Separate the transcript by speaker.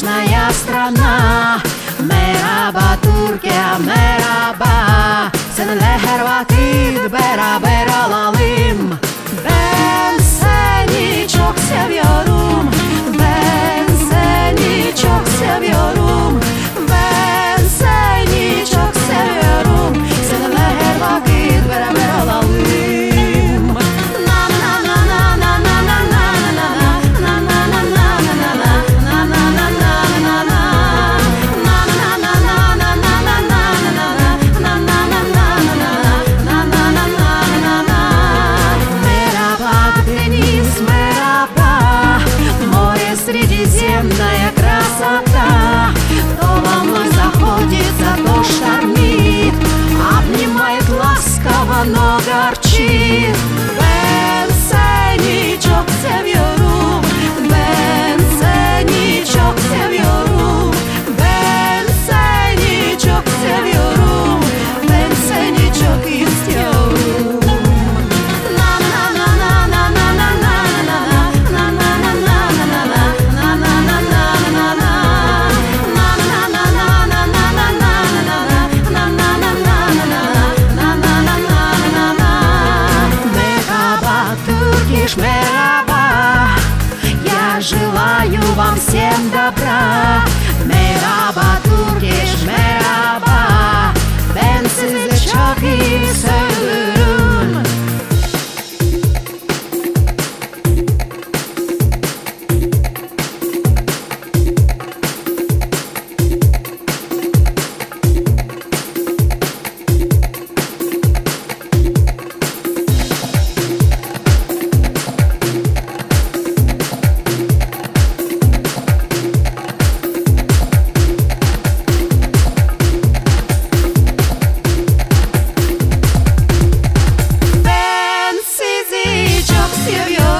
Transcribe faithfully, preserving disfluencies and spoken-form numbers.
Speaker 1: солнечная страна. Merhaba Türkiye, merhaba. Seninle vakit beraber olalım. Ben seni çok seviyorum. Ben seni çok seviyorum. Ben seni çok seviyorum. Seninle her vakit beraber olalım. Средиземная красота. То волной заходит, зато штормит, обнимает ласково, но горчит. Ben seni çok seviyorum. Ben seni çok seviyorum. Ben seni çok seviyorum. Ben seni çok istiyorum. Merhaba, я желаю вам всем добра. Merhaba Turkish, merhaba. Ben sizi çok iyi seviyorum. Çok seviyorum.